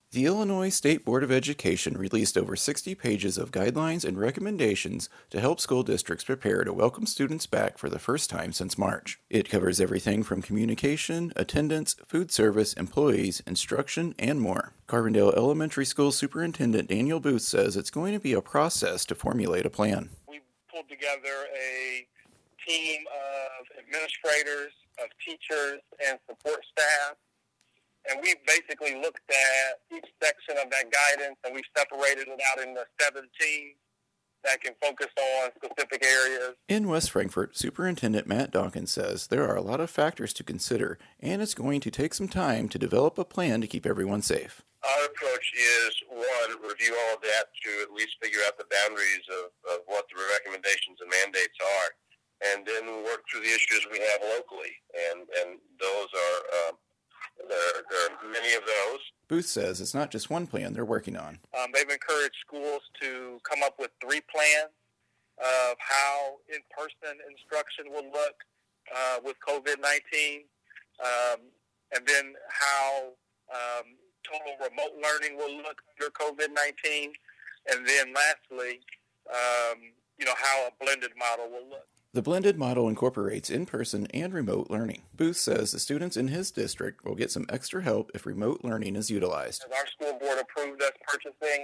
The Illinois State Board of Education released over 60 pages of guidelines and recommendations to help school districts prepare to welcome students back for the first time since March. It covers everything from communication, attendance, food service, employees, instruction, and more. Carbondale Elementary School Superintendent Daniel Booth says it's going to be a process to formulate a plan. We pulled together a team of administrators, of teachers, and support staff. And we've basically looked at each section of that guidance, and we've separated it out into 7 teams that can focus on specific areas. In West Frankfort, Superintendent Matt Dawkins says there are a lot of factors to consider, and it's going to take some time to develop a plan to keep everyone safe. Our approach is, one, review all of that to at least figure out the boundaries of what the recommendations and mandates are, and then work through the issues we have locally. And those are... There are many of those. Booth says it's not just one plan they're working on. They've encouraged schools to come up with 3 plans of how in-person instruction will look with COVID-19, and then how total remote learning will look under COVID-19, and then lastly, how a blended model will look. The blended model incorporates in-person and remote learning. Booth says the students in his district will get some extra help if remote learning is utilized. Our school board approved us purchasing,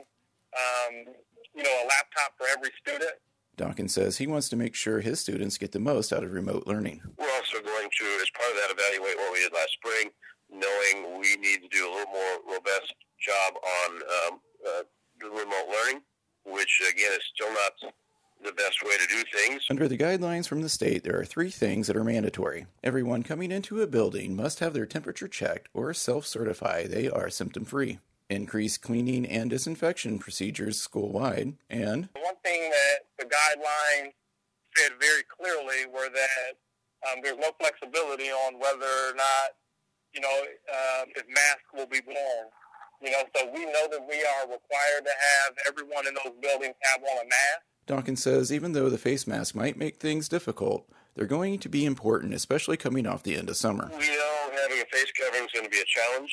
a laptop for every student. Dawkins says he wants to make sure his students get the most out of remote learning. We're also going to, as part of that, evaluate what we did last spring, knowing we need to do a little more robust job on remote learning, which, again, is still not the best way to do things. Under the guidelines from the state, there are 3 things that are mandatory. Everyone coming into a building must have their temperature checked or self-certify they are symptom-free. Increase cleaning and disinfection procedures school-wide, and one thing that the guidelines said very clearly were that there's no flexibility on whether or not, if masks will be worn. So we know that we are required to have everyone in those buildings have on a mask. Dawkins says even though the face mask might make things difficult, they're going to be important, especially coming off the end of summer. We know having a face covering is going to be a challenge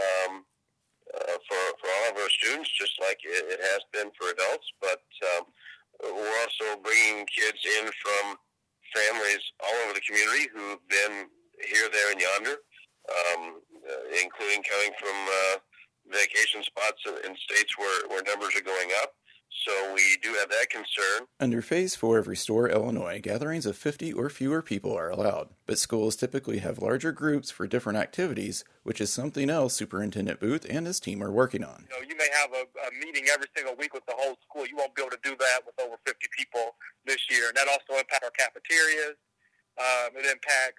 for all of our students, just like it has been for adults. But we're also bringing kids in from families all over the community who've been here, there, and yonder, including coming from vacation spots in states where numbers are going up. So we do have that concern. Under Phase 4 of Restore Illinois, gatherings of 50 or fewer people are allowed, but schools typically have larger groups for different activities, which is something else Superintendent Booth and his team are working on. You may have a meeting every single week with the whole school. You won't be able to do that with over 50 people this year, and that also impacts our cafeterias. It impacts,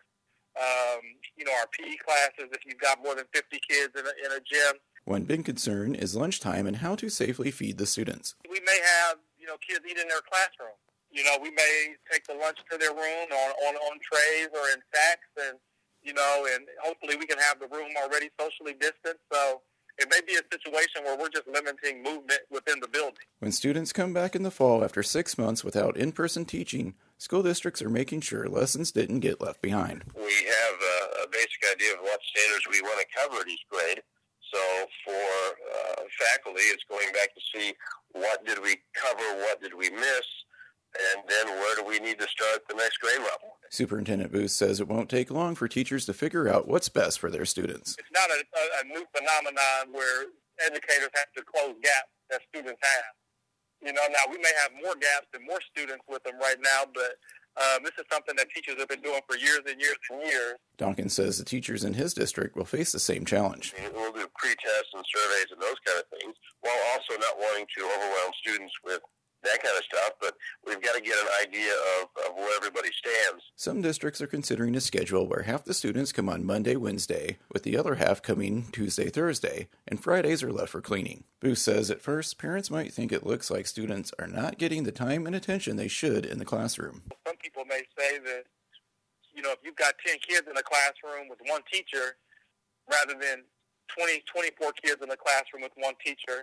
our PE classes if you've got more than 50 kids in a gym. One big concern is lunchtime and how to safely feed the students. We may have, kids eat in their classroom. We may take the lunch to their room on trays or in sacks, and hopefully we can have the room already socially distanced. So it may be a situation where we're just limiting movement within the building. When students come back in the fall after 6 months without in-person teaching, school districts are making sure lessons didn't get left behind. We have a basic idea of what standards we want to cover at each grade. So for faculty, it's going back to see what did we cover, what did we miss, and then where do we need to start the next grade level. Superintendent Booth says it won't take long for teachers to figure out what's best for their students. It's not a new phenomenon where educators have to close gaps that students have. Now we may have more gaps and more students with them right now, but this is something that teachers have been doing for years and years and years. Dawkins says the teachers in his district will face the same challenge. We'll do pre-tests and surveys and those kind of things, while also not wanting to overwhelm students with that kind of stuff, but we've got to get an idea of where everybody stands. Some districts are considering a schedule where half the students come on Monday, Wednesday, with the other half coming Tuesday, Thursday, and Fridays are left for cleaning. Booth says at first, parents might think it looks like students are not getting the time and attention they should in the classroom. Some people may say that, if you've got 10 kids in a classroom with one teacher, rather than 24 kids in a classroom with one teacher,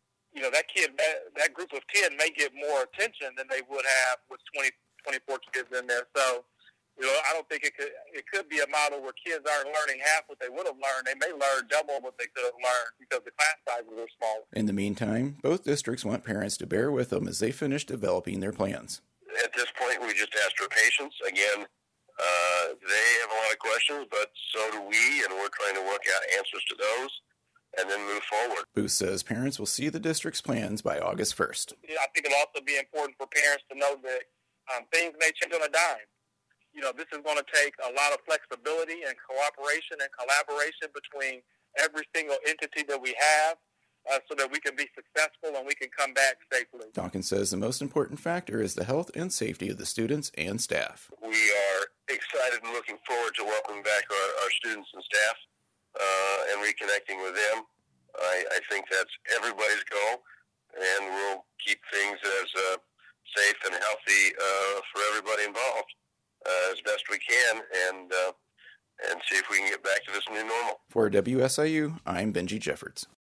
that group of 10 may get more attention than they would have with 24 kids in there. So, I don't think it could be a model where kids aren't learning half what they would have learned. They may learn double what they could have learned because the class sizes are smaller. In the meantime, both districts want parents to bear with them as they finish developing their plans. At this point, we just ask for patience. Again, they have a lot of questions, but so do we, and we're trying to work out answers to those and then move forward. Booth says parents will see the district's plans by August 1st. I think it'll also be important for parents to know that things may change on a dime. This is going to take a lot of flexibility and cooperation and collaboration between every single entity that we have so that we can be successful and we can come back safely. Dawkins says the most important factor is the health and safety of the students and staff. We are excited and looking forward to welcoming back our students and staff and reconnecting with them. I think that's everybody's goal, and we'll keep things as safe and healthy for everybody involved as best we can, and see if we can get back to this new normal. For WSIU, I'm Benji Jeffords.